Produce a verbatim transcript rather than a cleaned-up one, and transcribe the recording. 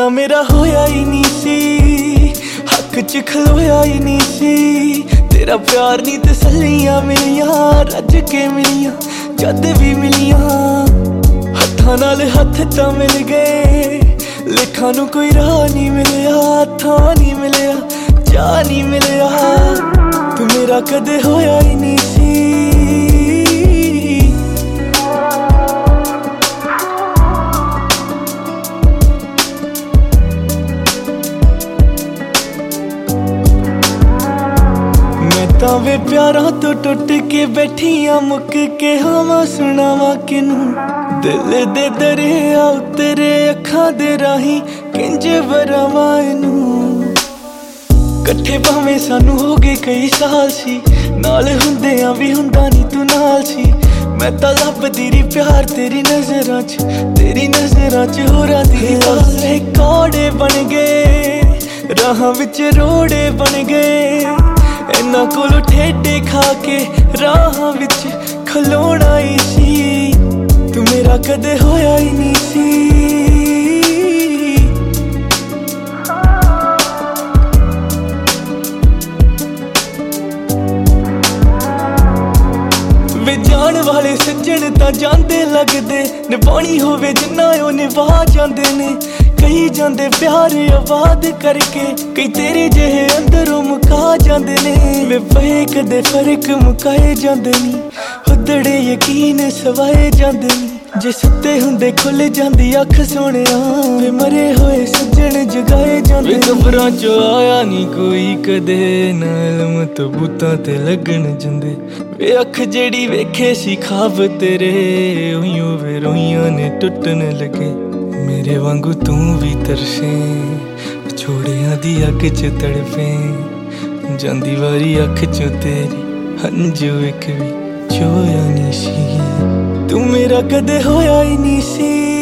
वादा मेरा होया ही नहीं सी, हक च खलोया ही नहीं सी। तेरा प्यार नहीं तसल्लियां मिलियां, रज के मिलियां जद भी मिलियां। हत्थां नाल हत्थ तां मिल गए, लेखां नूं कोई राह नहीं मिलिया, थां नहीं मिलिया, जा नहीं मिलिया। तू मेरा कदे होया ही नहीं सी। तां वे प्यारां तो टुट के बैठियां मुक के हावां सुनावां किनू। दिल दे दरिया उतरे अखां दे राही किंज वरावां इनू। कट्ठे भावें सानू हो गए कई साल सी, नाल हुंदियां भी हुंदा नी तू नाल सी। मैं तां लभदी रही प्यार तेरी नजरां च, तेरी नजरां च होरां दी वाले कौड़े बन गए, राहां विच रोड़े बन गए। इन्हां कोलों ठेडे खा के राहां विच खलोना ही सी। तू मेरा कदे होया ही नहीं सी। वे जान वाले सज्जन तां जांदे लगदे, निभानी होवे जिन्ना ओ निभा जांदे ने। कई जांदे प्यार आबाद करके, कई तेरे जेहे अंदरों मुका जांदे ने। वे पए कदे फर्क मुकाए जांदे नी, हुदड़े यकीन सवाए जांदे नी। जे सुते हुंदे खुल जांदी अख सोहणिया, वे मरे होए सज्जन जगाए जांदे। वे कबरां चों आया नी कोई कदे, ना इल्म तो बूतां ते लगन जंदे। वे अख जेड़ी वेखे सी ख्वाब तेरे, उइयों वे रोइयां ने टुटन लगे। मेरे वांगू तू भी तरसे, छोड़ियां दी अग च तड़पे। जांदी वारी अख चों तेरी हंजू एक भी चोया नहीं सी। तू मेरा कदे होया ही नहीं सी।